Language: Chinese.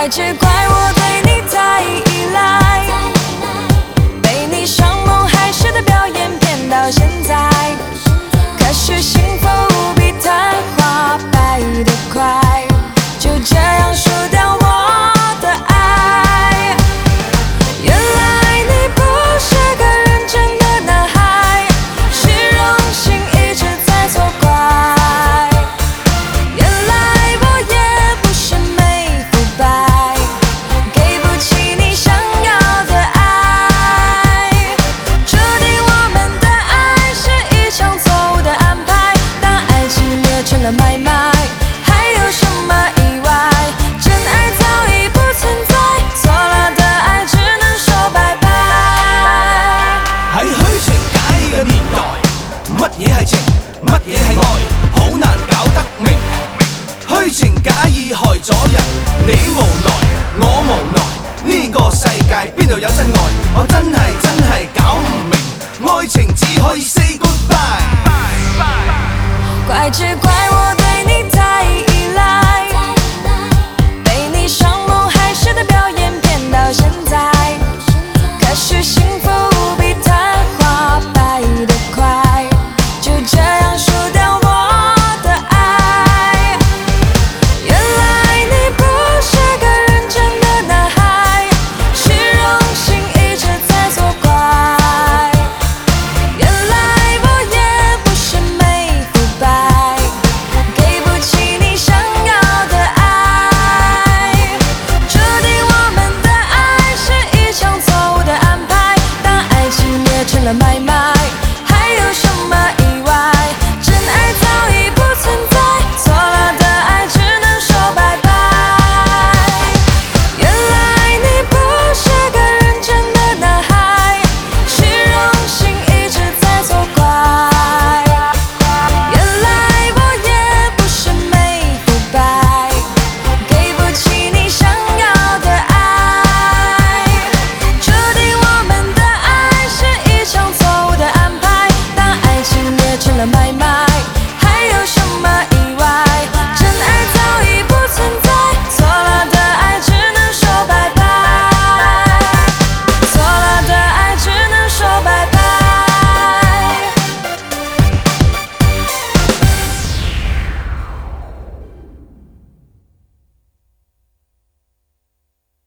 怪只怪我对你太依赖，被你上梦还是的表演骗到现在。可是幸福无比昙花败得快，就这样输掉我的爱。原来你不是个认真的男孩，虚荣心一直在作怪。原来我也不是没腐败，给不起你想要的爱。注定我们的爱是一场错误的安排，当爱情变成了买卖，还有什么意外？真爱早已不存在，错了的爱只能說拜拜。 喺虛情假意嘅年代，乜嘢係情，乜嘢係愛，好難搞得明。虛情假意害咗人，你無奈，我無奈。呢個世界邊度有真愛？我真係搞唔明。愛情只可以 say goodbye。 怪只怪